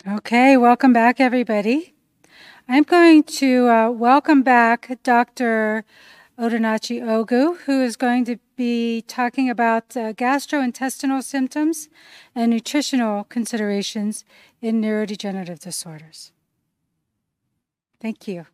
Okay, welcome back, everybody. I'm going to welcome back Dr. Odenachi Ogu, who is going to be talking about gastrointestinal symptoms and nutritional considerations in neurodegenerative disorders. Thank you.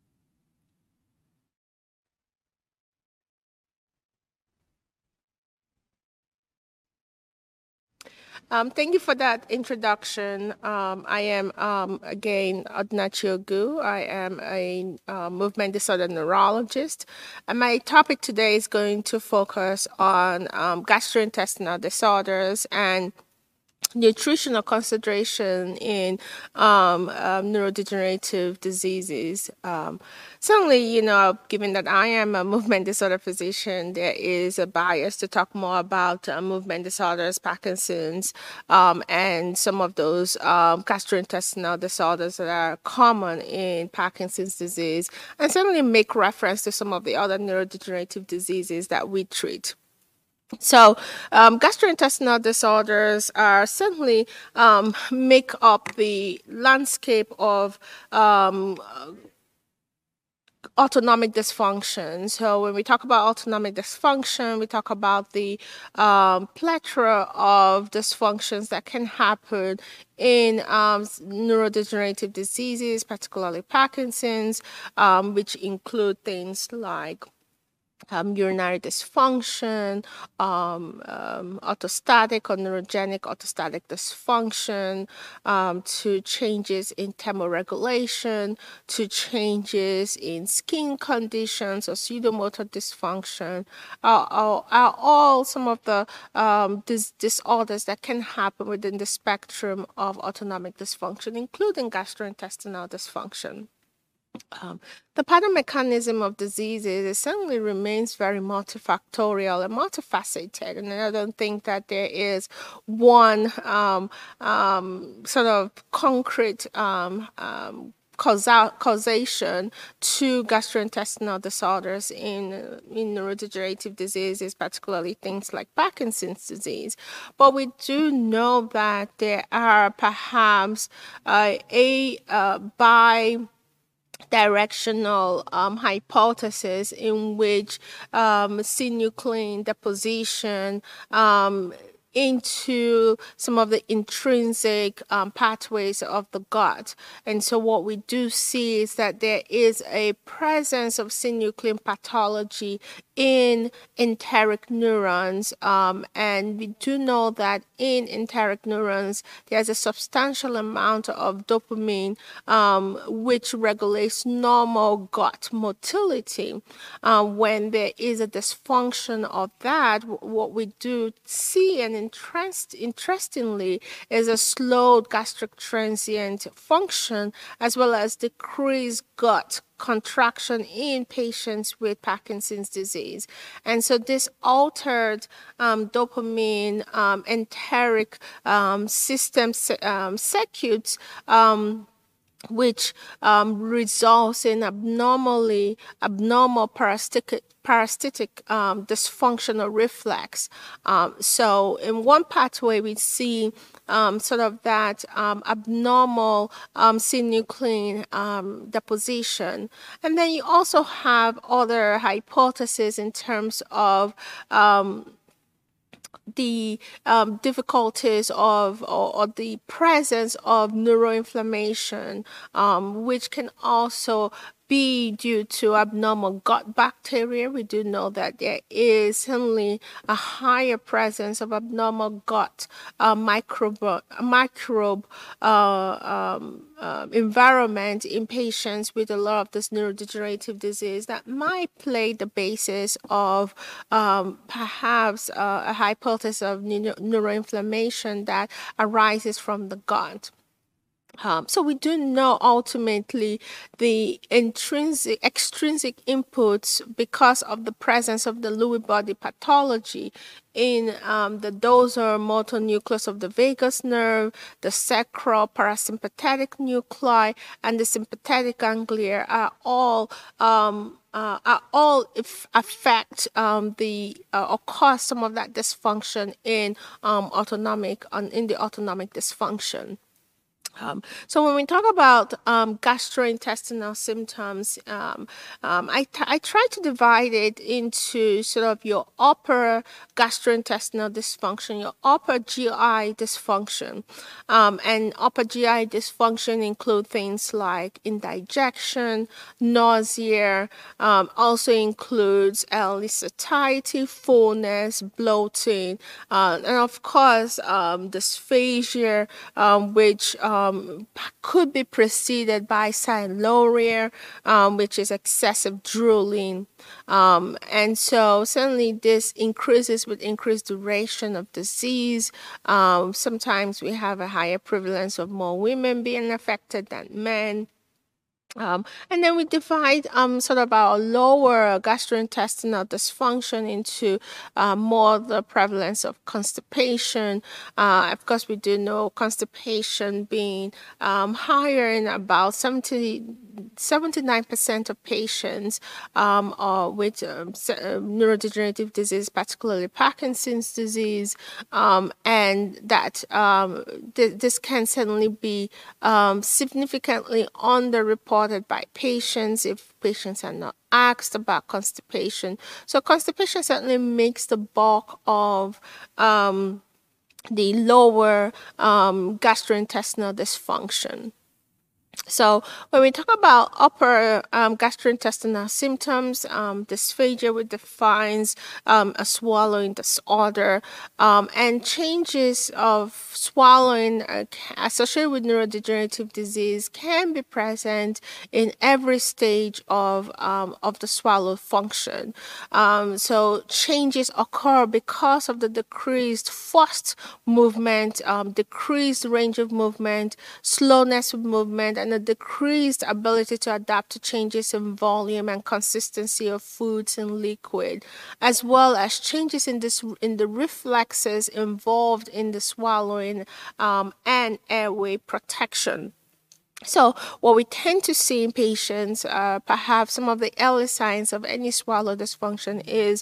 Thank you for that introduction. I am, again, Odnachi Ogu. I am a movement disorder neurologist. And my topic today is going to focus on gastrointestinal disorders and nutritional consideration in neurodegenerative diseases. Certainly, given that I am a movement disorder physician, there is a bias to talk more about movement disorders, Parkinson's, and some of those gastrointestinal disorders that are common in Parkinson's disease, and certainly make reference to some of the other neurodegenerative diseases that we treat. So, gastrointestinal disorders are certainly make up the landscape of autonomic dysfunction. So, when we talk about autonomic dysfunction, we talk about the plethora of dysfunctions that can happen in neurodegenerative diseases, particularly Parkinson's, which include things like urinary dysfunction, orthostatic or neurogenic orthostatic dysfunction, to changes in thermoregulation, to changes in skin conditions or pseudomotor dysfunction, are all some of the disorders that can happen within the spectrum of autonomic dysfunction, including gastrointestinal dysfunction. The pathomechanism of diseases certainly remains very multifactorial and multifaceted, and I don't think that there is one sort of concrete causation to gastrointestinal disorders in neurodegenerative diseases, particularly things like Parkinson's disease. But we do know that there are perhaps directional hypothesis in which synuclein deposition into some of the intrinsic pathways of the gut. And so what we do see is that there is a presence of synuclein pathology in enteric neurons. And we do know that in enteric neurons, there's a substantial amount of dopamine, which regulates normal gut motility. When there is a dysfunction of that, what we do see, and interestingly, is a slowed gastric transient function as well as decreased gut contraction in patients with Parkinson's disease. And so this altered dopamine enteric system circuits, which results in abnormal parasitic dysfunction or reflex. So in one pathway, we see sort of that abnormal synuclein deposition. And then you also have other hypotheses in terms of the difficulties of or the presence of neuroinflammation, which can also be due to abnormal gut bacteria. We do know that there is certainly a higher presence of abnormal gut microbe environment in patients with a lot of this neurodegenerative disease that might play the basis of perhaps a hypothesis of neuroinflammation that arises from the gut. So we do know ultimately the extrinsic inputs because of the presence of the Lewy body pathology in the dorsal motor nucleus of the vagus nerve, the sacral parasympathetic nuclei, and the sympathetic ganglia are all affect or cause some of that dysfunction in the autonomic dysfunction. So when we talk about gastrointestinal symptoms, I try to divide it into sort of your upper gastrointestinal dysfunction, your upper GI dysfunction, and upper GI dysfunction include things like indigestion, nausea, also includes early satiety, fullness, bloating, and of course dysphagia, which could be preceded by sialorrhea, which is excessive drooling. And so certainly this increases with increased duration of disease. Sometimes we have a higher prevalence of more women being affected than men. And then we divide sort of our lower gastrointestinal dysfunction into more the prevalence of constipation. Of course, we do know constipation being higher in about 79% of patients with neurodegenerative disease, particularly Parkinson's disease, and that this can certainly be significantly underreported by patients if patients are not asked about constipation. So constipation certainly makes the bulk of the lower gastrointestinal dysfunction. So when we talk about upper gastrointestinal symptoms, dysphagia, which defines a swallowing disorder, and changes of swallowing associated with neurodegenerative disease can be present in every stage of the swallow function. So changes occur because of the decreased forced movement, decreased range of movement, slowness of movement, and a decreased ability to adapt to changes in volume and consistency of foods and liquid, as well as changes in the reflexes involved in the swallowing and airway protection. So, what we tend to see in patients, perhaps some of the early signs of any swallow dysfunction is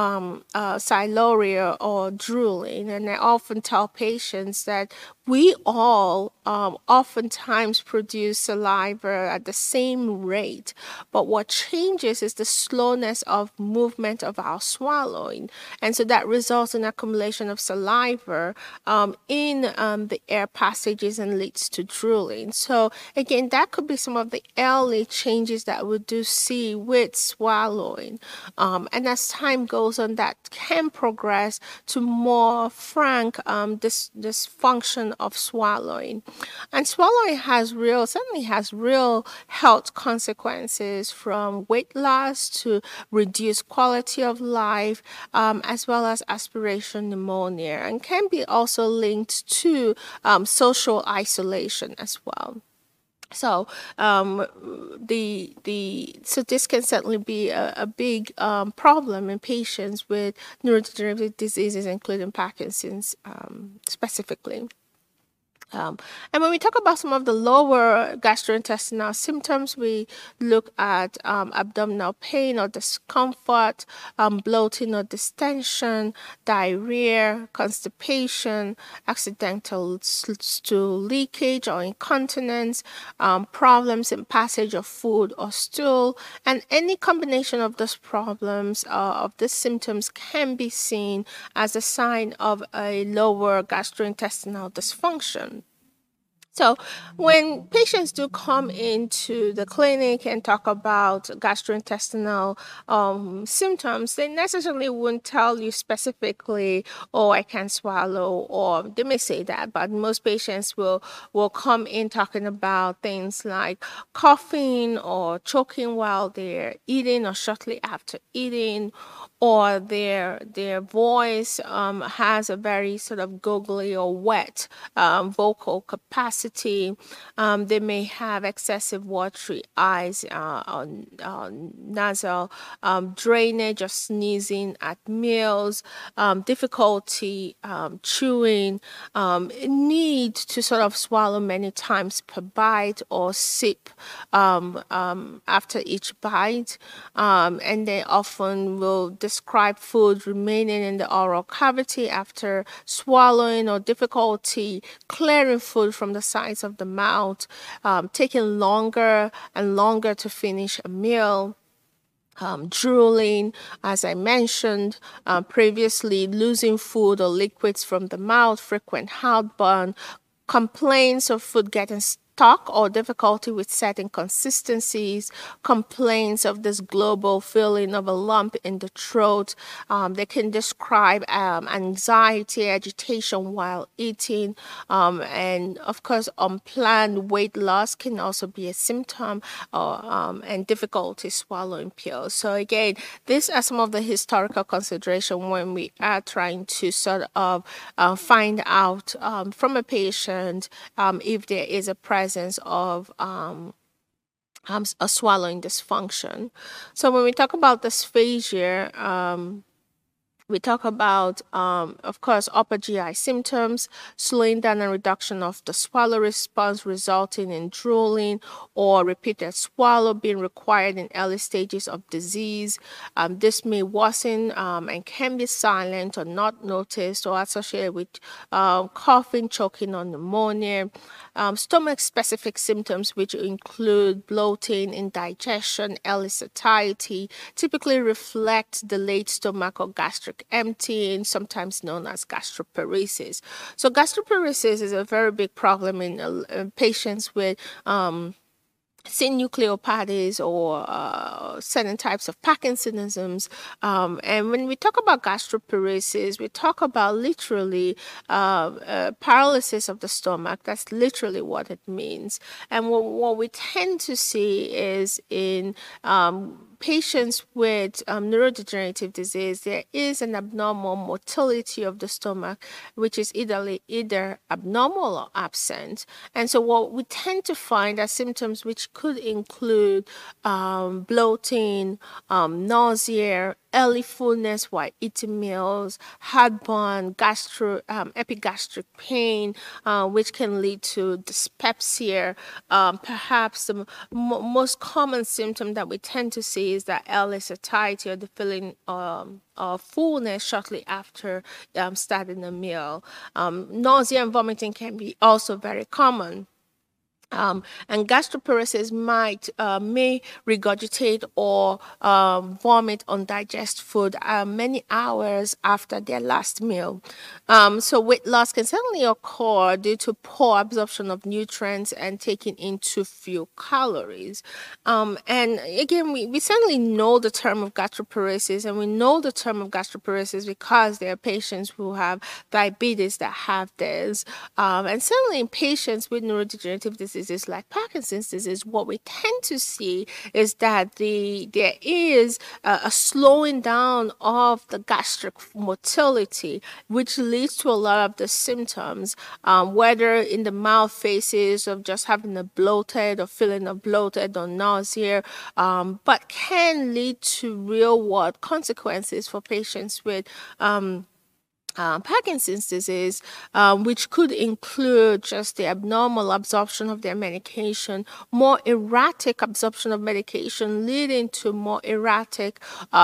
sialorrhea or drooling. And I often tell patients that we all oftentimes produce saliva at the same rate, but what changes is the slowness of movement of our swallowing. And so that results in accumulation of saliva in the air passages and leads to drooling. So again, that could be some of the early changes that we do see with swallowing. And as time goes on, that can progress to more frank dysfunction of swallowing. And swallowing certainly has real health consequences, from weight loss to reduced quality of life, as well as aspiration pneumonia, and can be also linked to social isolation as well. So so this can certainly be a big problem in patients with neurodegenerative diseases, including Parkinson's specifically. And when we talk about some of the lower gastrointestinal symptoms, we look at abdominal pain or discomfort, bloating or distension, diarrhea, constipation, accidental stool leakage or incontinence, problems in passage of food or stool, and any combination of those problems of these symptoms can be seen as a sign of a lower gastrointestinal dysfunction. So, when patients do come into the clinic and talk about gastrointestinal symptoms, they necessarily wouldn't tell you specifically, "Oh, I can't swallow," or they may say that, but most patients will come in talking about things like coughing or choking while they're eating or shortly after eating, or their voice has a very sort of goggly or wet vocal capacity. They may have excessive watery eyes, nasal drainage or sneezing at meals, difficulty chewing, need to sort of swallow many times per bite or sip after each bite, and they often will describe food remaining in the oral cavity after swallowing, or difficulty clearing food from the sides of the mouth, taking longer and longer to finish a meal. Drooling, as I mentioned previously, losing food or liquids from the mouth, frequent heartburn, complaints of food getting stuck or difficulty with setting consistencies, complaints of this global feeling of a lump in the throat. They can describe anxiety, agitation while eating, and of course, unplanned weight loss can also be a symptom, and difficulty swallowing pills. So again, these are some of the historical considerations when we are trying to sort of find out from a patient if there is a presence of a swallowing dysfunction. So when we talk about dysphagia, we talk about, of course, upper GI symptoms, slowing down and reduction of the swallow response, resulting in drooling or repeated swallow being required in early stages of disease. This may worsen and can be silent or not noticed or associated with coughing, choking, or pneumonia. Stomach-specific symptoms, which include bloating, indigestion, early satiety, typically reflect delayed stomach or gastric emptying, sometimes known as gastroparesis. So gastroparesis is a very big problem in patients with synucleinopathies or certain types of Parkinsonisms. And when we talk about gastroparesis, we talk about literally paralysis of the stomach. That's literally what it means. And what we tend to see is in patients with neurodegenerative disease, there is an abnormal motility of the stomach, which is either abnormal or absent. And so what we tend to find are symptoms which could include bloating, nausea, early fullness while eating meals, heartburn, epigastric pain, which can lead to dyspepsia. Perhaps the most common symptom that we tend to see is that early satiety or the feeling of fullness shortly after starting a meal. Nausea and vomiting can be also very common. And gastroparesis may regurgitate or vomit undigested food many hours after their last meal. So weight loss can certainly occur due to poor absorption of nutrients and taking in too few calories. And again, we certainly know the term of gastroparesis, and we know the term of gastroparesis because there are patients who have diabetes that have this. And certainly in patients with neurodegenerative diseases like Parkinson's disease, what we tend to see is that there is a slowing down of the gastric motility, which leads to a lot of the symptoms, whether in the mouth phases of just having a bloated or feeling of bloated or nausea, but can lead to real world consequences for patients with Parkinson's disease, which could include just the abnormal absorption of their medication, more erratic absorption of medication, leading to more erratic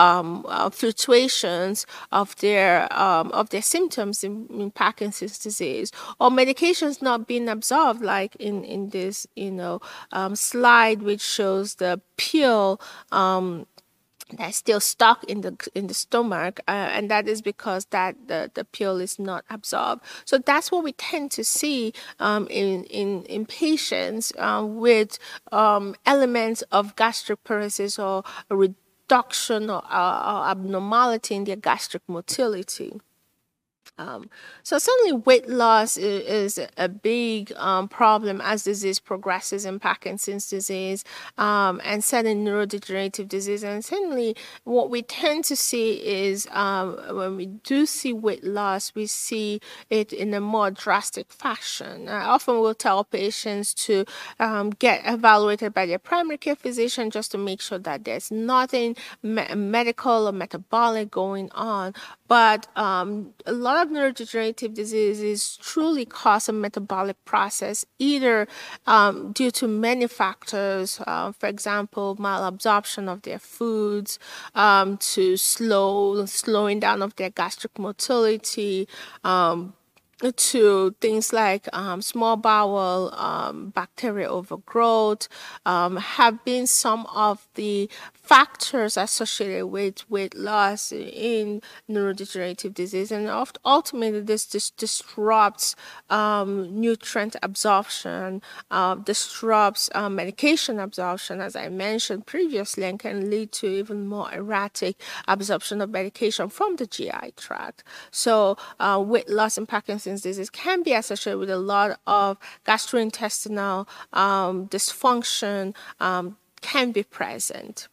fluctuations of their symptoms in Parkinson's disease, or medications not being absorbed, like in this slide which shows the pill that's still stuck in the stomach, and that is because the pill is not absorbed. So that's what we tend to see in patients with elements of gastric paresis or a reduction or abnormality in their gastric motility. So certainly weight loss is a big problem as disease progresses in Parkinson's disease and certain neurodegenerative disease. And certainly what we tend to see is when we do see weight loss, we see it in a more drastic fashion. I often will tell patients to get evaluated by their primary care physician just to make sure that there's nothing medical or metabolic going on. But a lot of neurodegenerative diseases truly cause a metabolic process, either due to many factors, for example, malabsorption of their foods, to slowing down of their gastric motility, to things like small bowel bacterial overgrowth have been some of the factors associated with weight loss in neurodegenerative disease. And ultimately, this disrupts nutrient absorption, disrupts medication absorption, as I mentioned previously, and can lead to even more erratic absorption of medication from the GI tract. So, weight loss in Parkinson's disease can be associated with a lot of gastrointestinal dysfunction, can be present.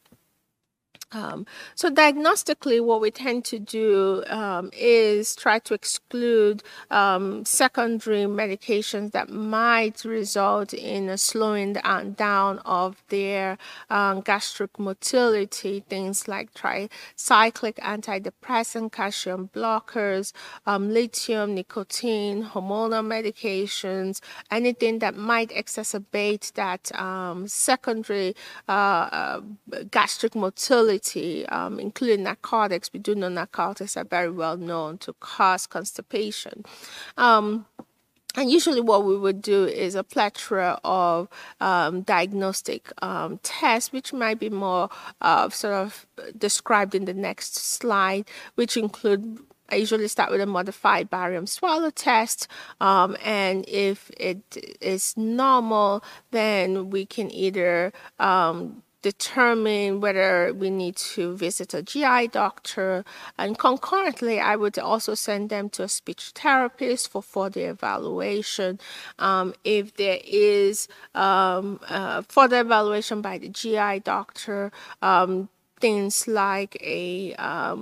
So diagnostically, what we tend to do is try to exclude secondary medications that might result in a slowing down of their gastric motility, things like tricyclic antidepressant, calcium blockers, lithium, nicotine, hormonal medications, anything that might exacerbate that secondary gastric motility, including narcotics. We do know narcotics are very well known to cause constipation. And usually what we would do is a plethora of diagnostic tests, which might be more sort of described in the next slide, which include, I usually start with a modified barium swallow test, and if it is normal, then we can either determine whether we need to visit a GI doctor, and concurrently I would also send them to a speech therapist for further evaluation. If there is further evaluation by the GI doctor, things like a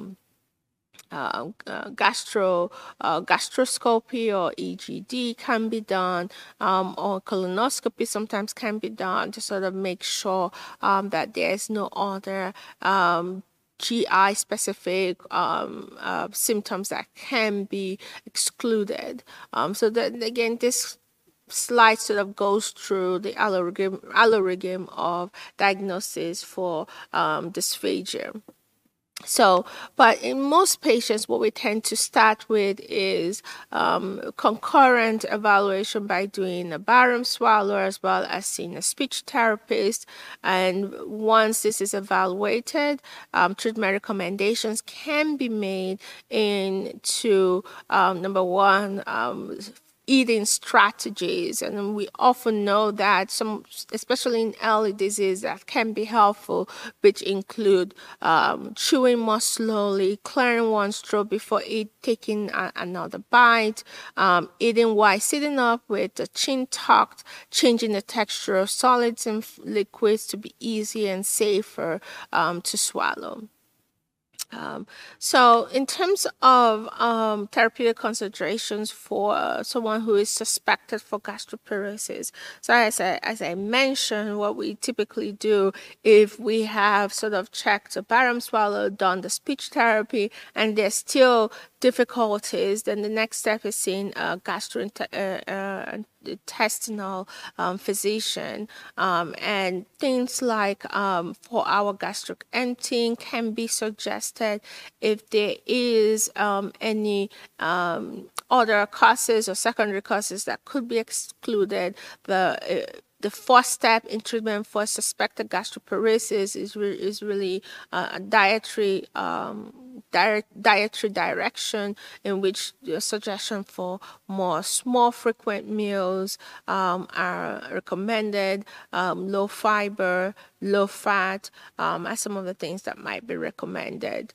gastroscopy or EGD can be done, or colonoscopy sometimes can be done to sort of make sure that there is no other GI specific symptoms that can be excluded. So that again, this slide sort of goes through the algorithm of diagnosis for dysphagia. So, but in most patients, what we tend to start with is concurrent evaluation by doing a barium swallow as well as seeing a speech therapist. And once this is evaluated, treatment recommendations can be made into number one, eating strategies, and we often know that some, especially in early disease, that can be helpful, which include chewing more slowly, clearing one's throat before taking another bite, eating while sitting up with the chin tucked, changing the texture of solids and liquids to be easier and safer to swallow. So in terms of therapeutic considerations for someone who is suspected for gastroparesis, so as I mentioned, what we typically do if we have sort of checked a barium swallow, done the speech therapy, and there's still difficulties, then the next step is seeing a gastrointestinal physician, and things like for our gastric emptying can be suggested. If there is any other causes or secondary causes that could be excluded, the first step in treatment for suspected gastroparesis is really a dietary direction, in which the suggestion for more small frequent meals are recommended, low fiber, low fat are some of the things that might be recommended.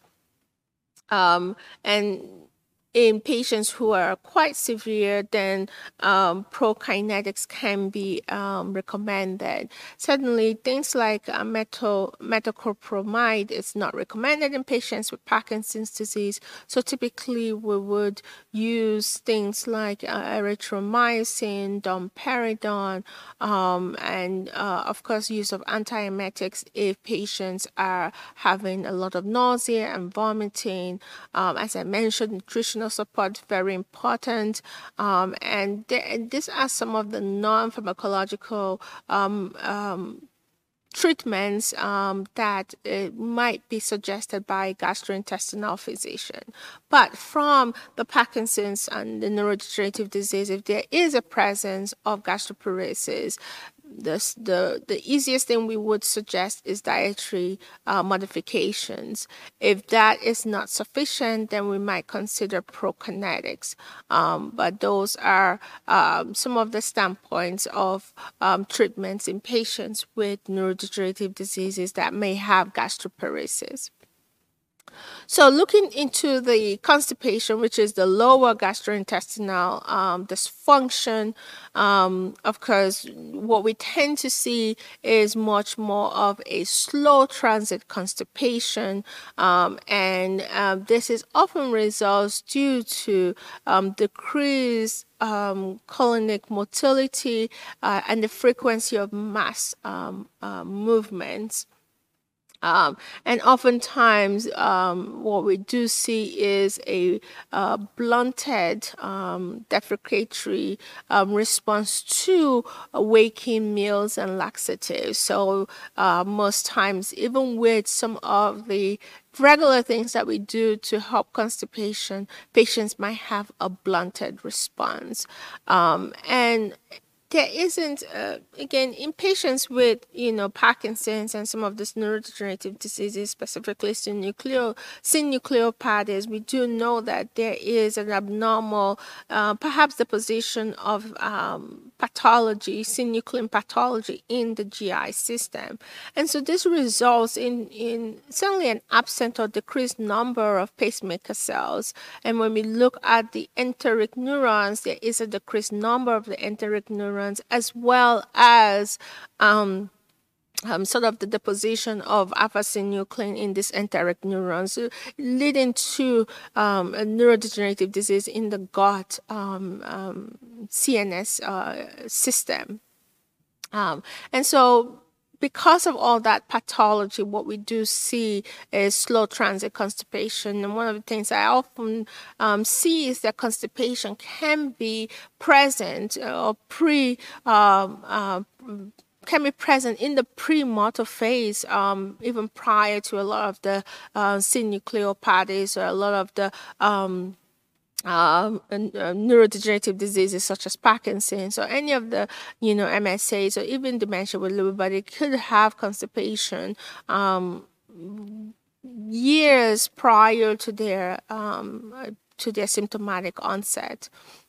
And in patients who are quite severe, then prokinetics can be recommended. Certainly, things like metoclopramide is not recommended in patients with Parkinson's disease. So typically, we would use things like erythromycin, domperidone, and of course, use of antiemetics if patients are having a lot of nausea and vomiting. As I mentioned, nutritional support very important, and these are some of the non-pharmacological treatments that might be suggested by a gastrointestinal physician. But from the Parkinson's and the neurodegenerative disease, if there is a presence of gastroparesis, the easiest thing we would suggest is dietary modifications. If that is not sufficient, then we might consider prokinetics. But those are some of the standpoints of treatments in patients with neurodegenerative diseases that may have gastroparesis. So looking into the constipation, which is the lower gastrointestinal dysfunction, of course, what we tend to see is much more of a slow transit constipation, and this is often results due to decreased colonic motility and the frequency of mass movements. And oftentimes, what we do see is a blunted defecatory response to waking meals and laxatives. So most times, even with some of the regular things that we do to help constipation, patients might have a blunted response. And there isn't, again, in patients with, Parkinson's and some of these neurodegenerative diseases, specifically synucleinopathies, we do know that there is an abnormal, perhaps deposition of pathology, synuclein pathology in the GI system. And so this results in certainly an absent or decreased number of pacemaker cells. And when we look at the enteric neurons, there is a decreased number of the enteric neurons, as well as sort of the deposition of alpha-synuclein in these enteric neurons, leading to a neurodegenerative disease in the gut CNS system. And so because of all that pathology, what we do see is slow transit constipation. And one of the things I often see is that constipation can be present or can be present in the pre-motor phase, even prior to a lot of the synucleinopathies or a lot of the neurodegenerative diseases such as Parkinson's or any of the MSAs or even dementia with Lewy body could have constipation years prior to their symptomatic onset.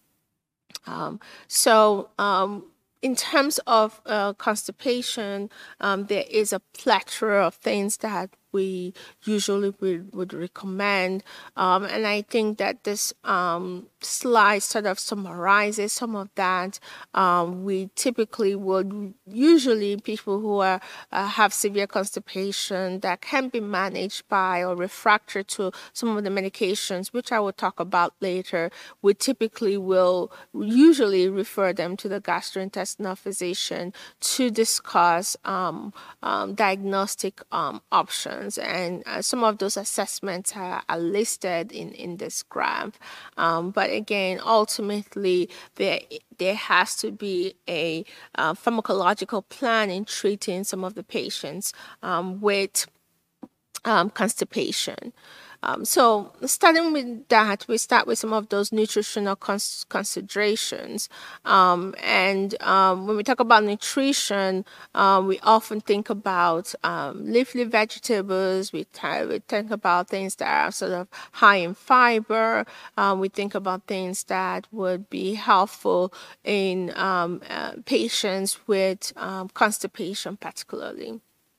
In terms of constipation, there is a plethora of things that we usually would recommend. And I think that this slide sort of summarizes some of that. We typically would, usually people who are have severe constipation that can be managed by or refractory to some of the medications, which I will talk about later, we typically will usually refer them to the gastrointestinal physician to discuss diagnostic options. And some of those assessments are listed in this graph. But again, ultimately, there has to be a pharmacological plan in treating some of the patients with constipation. So starting with that, we start with some of those nutritional considerations. And when we talk about nutrition, we often think about leafy vegetables. We think about things that are sort of high in fiber. We think about things that would be helpful in patients with constipation particularly.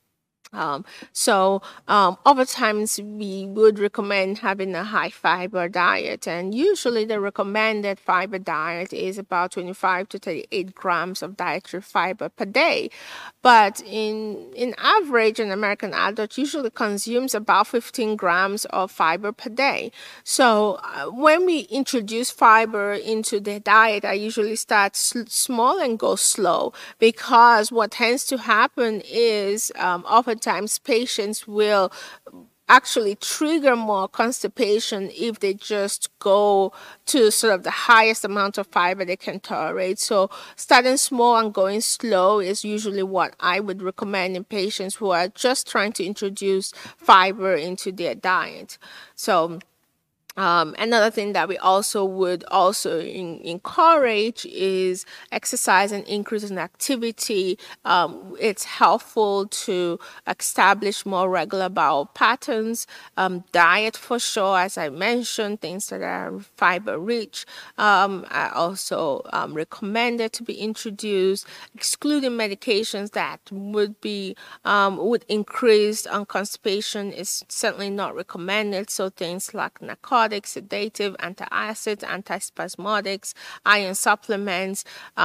Oftentimes we would recommend having a high fiber diet, and usually the recommended fiber diet is about 25 to 38 grams of dietary fiber per day. But in average, an American adult usually consumes about 15 grams of fiber per day. So when we introduce fiber into their diet, I usually start small and go slow, because what tends to happen is oftentimes patients will actually trigger more constipation if they just go to sort of the highest amount of fiber they can tolerate. So starting small and going slow is usually what I would recommend in patients who are just trying to introduce fiber into their diet. So another thing that we also would also encourage is exercise and increase in activity. It's helpful to establish more regular bowel patterns. Diet for sure, as I mentioned, things that are fiber rich are also recommended to be introduced. Excluding medications that would increase constipation is certainly not recommended. So things like narcotics, sedative, antacids, antispasmodics, iron supplements,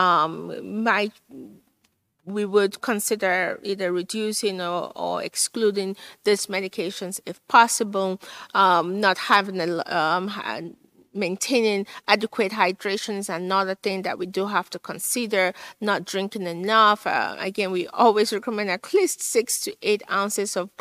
we would consider either reducing or excluding these medications if possible. Not having maintaining adequate hydration is another thing that we do have to consider. Not drinking enough. Again, we always recommend at least 6 to 8 ounces of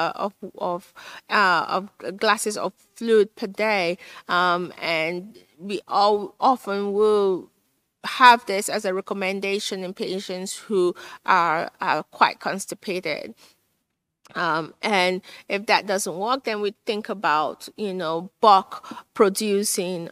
glasses of fluid per day, and we all often will have this as a recommendation in patients who are quite constipated. And if that doesn't work, then we think about, bulk producing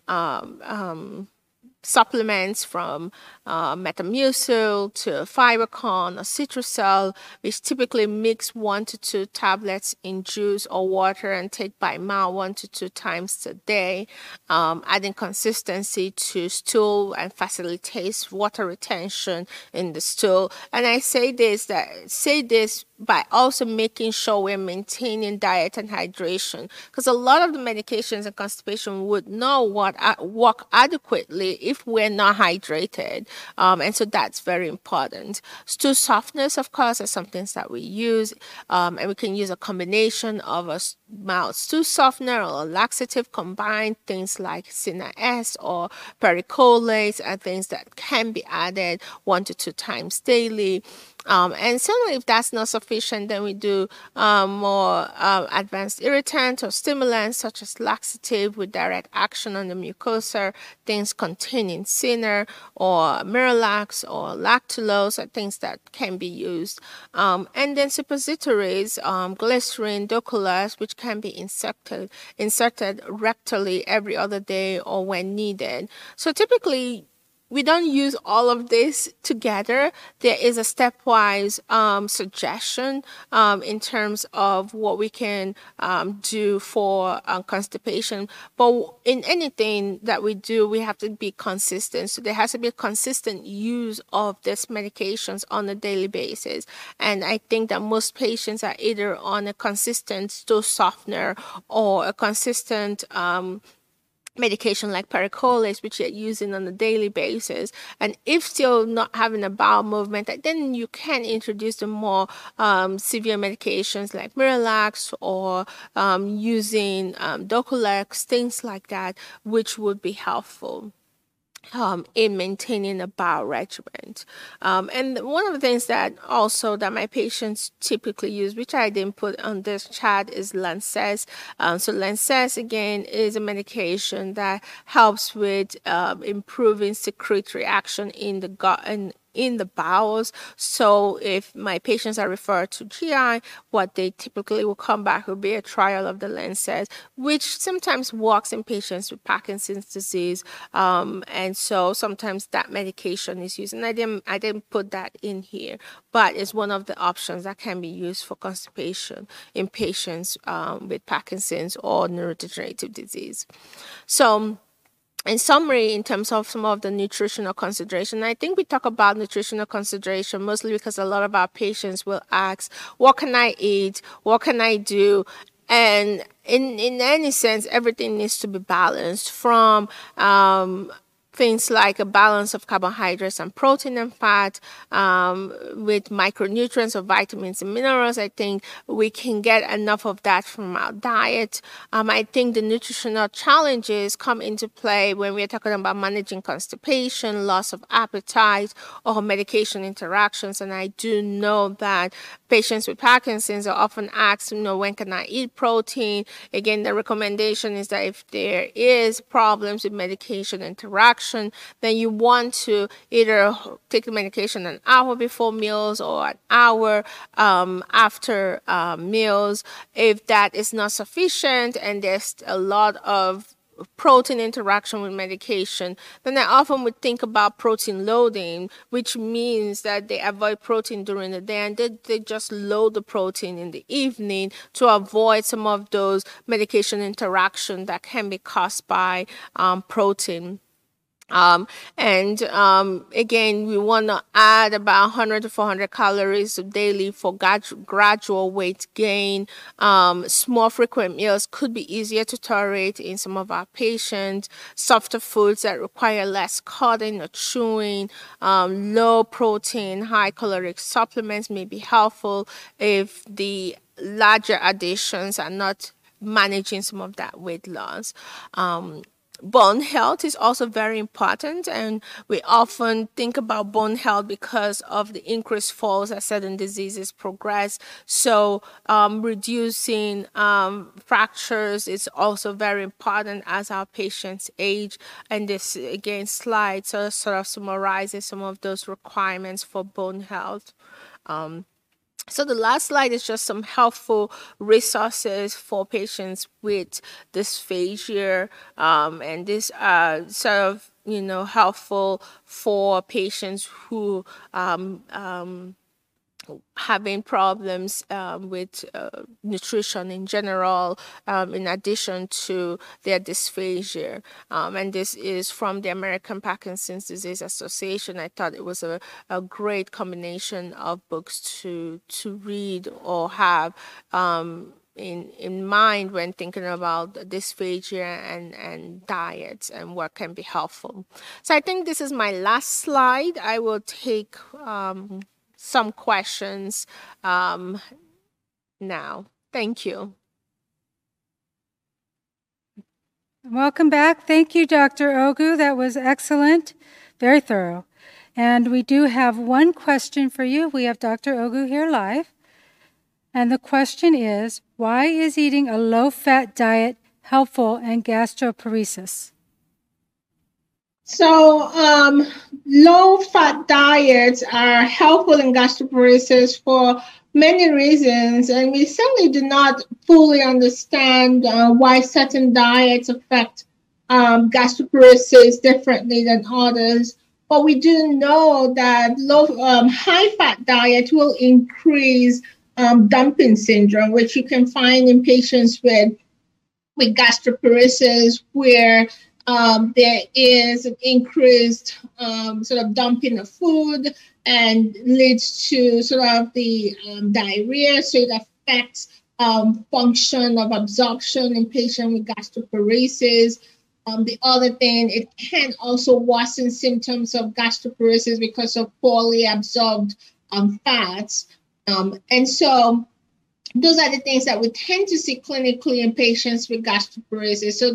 supplements from Metamucil to Fibercon or Citrusel, which typically mix 1 to 2 tablets in juice or water and take by mouth 1 to 2 times a day, adding consistency to stool and facilitates water retention in the stool. And I say this by also making sure we're maintaining diet and hydration, because a lot of the medications and constipation would not work adequately if we're not hydrated. And so that's very important. Stool softeners, of course, are some things that we use, and we can use a combination of a mild stool softener or a laxative combined. Things like Sina-S or pericolates are things that can be added 1 to 2 times daily. And certainly if that's not sufficient, then we do more advanced irritants or stimulants such as laxative with direct action on the mucosa, things containing Cinar or Miralax or lactulose are things that can be used. And then suppositories, glycerin, Dulcolax, which can be inserted rectally every other day or when needed. So typically, we don't use all of this together. There is a stepwise suggestion in terms of what we can do for constipation. But in anything that we do, we have to be consistent. So there has to be a consistent use of these medications on a daily basis. And I think that most patients are either on a consistent stool softener or a consistent medication like pericolates, which you're using on a daily basis. And if still not having a bowel movement, then you can introduce the more severe medications like Miralax or using Dulcolax, things like that, which would be helpful in maintaining a bowel regimen. And one of the things that my patients typically use, which I didn't put on this chart, is Lanxess. So Lanxess, again, is a medication that helps with improving secretory action in the gut and in the bowels. So if my patients are referred to GI, what they typically will come back will be a trial of the Lanxess, which sometimes works in patients with Parkinson's disease. And so sometimes that medication is used. And I didn't put that in here, but it's one of the options that can be used for constipation in patients with Parkinson's or neurodegenerative disease. So in summary, in terms of some of the nutritional consideration, I think we talk about nutritional consideration mostly because a lot of our patients will ask, what can I eat? What can I do? And in any sense, everything needs to be balanced from things like a balance of carbohydrates and protein and fat, with micronutrients of vitamins and minerals. I think we can get enough of that from our diet. I think the nutritional challenges come into play when we're talking about managing constipation, loss of appetite, or medication interactions. And I do know that patients with Parkinson's are often asked, when can I eat protein? Again, the recommendation is that if there is problems with medication interaction, then you want to either take the medication an hour before meals or an hour after meals. If that is not sufficient and there's a lot of protein interaction with medication, then I often would think about protein loading, which means that they avoid protein during the day and they just load the protein in the evening to avoid some of those medication interaction that can be caused by protein. Again, we want to add about 100 to 400 calories daily for gradual weight gain. Small frequent meals could be easier to tolerate in some of our patients. Softer foods that require less cutting or chewing. Low protein, high caloric supplements may be helpful if the larger additions are not managing some of that weight loss. Bone health is also very important, and we often think about bone health because of the increased falls as certain diseases progress. So reducing fractures is also very important as our patients age. And this, again, slide sort of summarizes some of those requirements for bone health. So the last slide is just some helpful resources for patients with dysphagia, and these are sort of helpful for patients who having problems with nutrition in general, in addition to their dysphagia. And this is from the American Parkinson's Disease Association. I thought it was a great combination of books to read or have in mind when thinking about dysphagia and diets and what can be helpful. So I think this is my last slide. I will take some questions now. Thank you. Welcome back. Thank you, Dr. Ogu. That was excellent, very thorough. And we do have one question for you. We have Dr. Ogu here live. And the question is, why is eating a low-fat diet helpful in gastroparesis? So, low-fat diets are helpful in gastroparesis for many reasons, and we certainly do not fully understand why certain diets affect gastroparesis differently than others. But we do know that high-fat diet will increase dumping syndrome, which you can find in patients with gastroparesis, where there is an increased sort of dumping of food and leads to sort of the diarrhea. So it affects function of absorption in patients with gastroparesis. The other thing, it can also worsen symptoms of gastroparesis because of poorly absorbed fats. And so those are the things that we tend to see clinically in patients with gastroparesis. So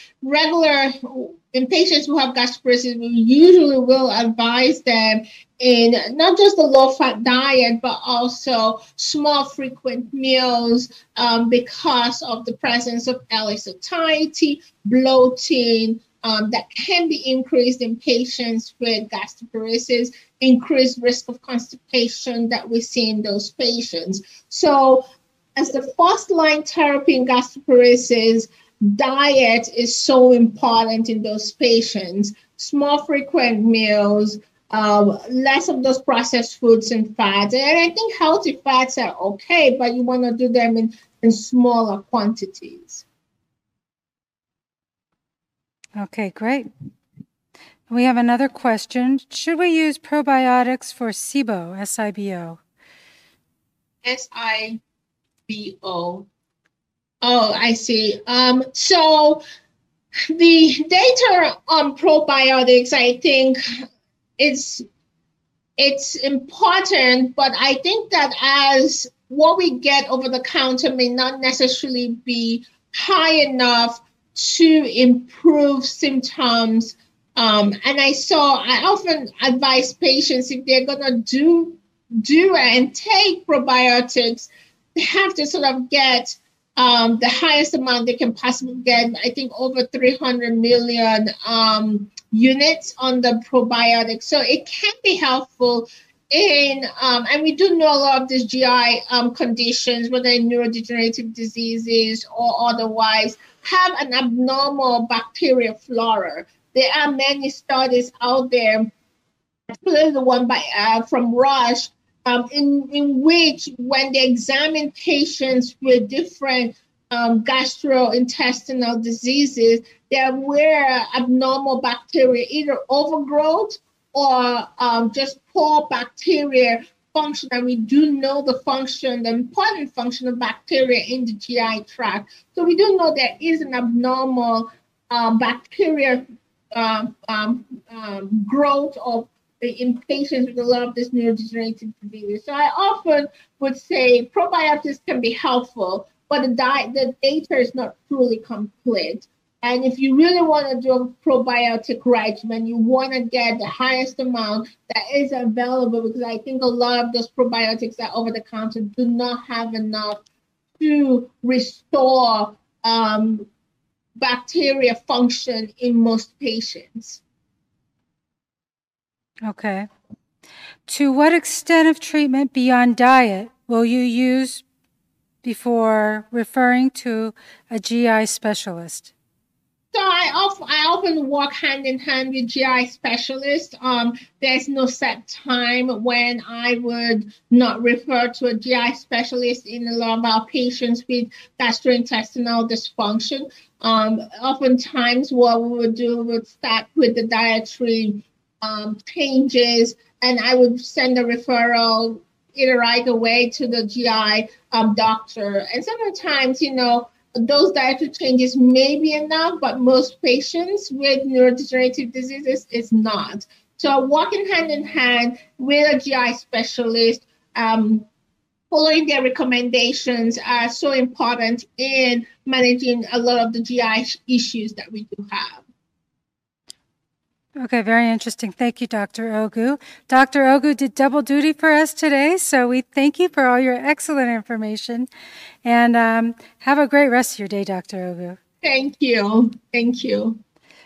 in patients who have gastroparesis, we usually will advise them in not just a low-fat diet, but also small frequent meals because of the presence of L.A. satiety, bloating, that can be increased in patients with gastroparesis, increased risk of constipation that we see in those patients. So as the first-line therapy in gastroparesis, diet is so important in those patients. Small, frequent meals, less of those processed foods and fats. And I think healthy fats are okay, but you want to do them in smaller quantities. Okay, great. We have another question. Should we use probiotics for SIBO, S-I-B-O? S-I-B-O. Oh, I see. So The data on probiotics, I think, it's important, but I think that as what we get over the counter may not necessarily be high enough to improve symptoms. And I often advise patients, if they're gonna do and take probiotics, they have to sort of get the highest amount they can possibly get. I think over 300 million units on the probiotics. So it can be helpful in, and we do know a lot of these GI conditions, whether in neurodegenerative diseases or otherwise, have an abnormal bacterial flora. There are many studies out there, particularly the one from Rush, in which when they examine patients with different gastrointestinal diseases, there were abnormal bacteria, either overgrowth or just poor bacteria function. And we do know the important function of bacteria in the GI tract. So we do know there is an abnormal bacteria growth of in patients with a lot of this neurodegenerative diseases. So I often would say probiotics can be helpful, but the data is not truly complete. And if you really want to do a probiotic regimen, you want to get the highest amount that is available, because I think a lot of those probiotics that are over the counter do not have enough to restore bacteria function in most patients. Okay. To what extent of treatment beyond diet will you use before referring to a GI specialist? So I often work hand in hand with GI specialists. There's no set time when I would not refer to a GI specialist in a lot of our patients with gastrointestinal dysfunction. Oftentimes what we would do would start with the dietary changes, and I would send a referral either right away to the GI doctor. And sometimes, those dietary changes may be enough, but most patients with neurodegenerative diseases is not. So working hand in hand with a GI specialist, following their recommendations are so important in managing a lot of the GI issues that we do have. Okay, very interesting. Thank you, Dr. Ogu. Dr. Ogu did double duty for us today, so we thank you for all your excellent information. And have a great rest of your day, Dr. Ogu. Thank you. Thank you.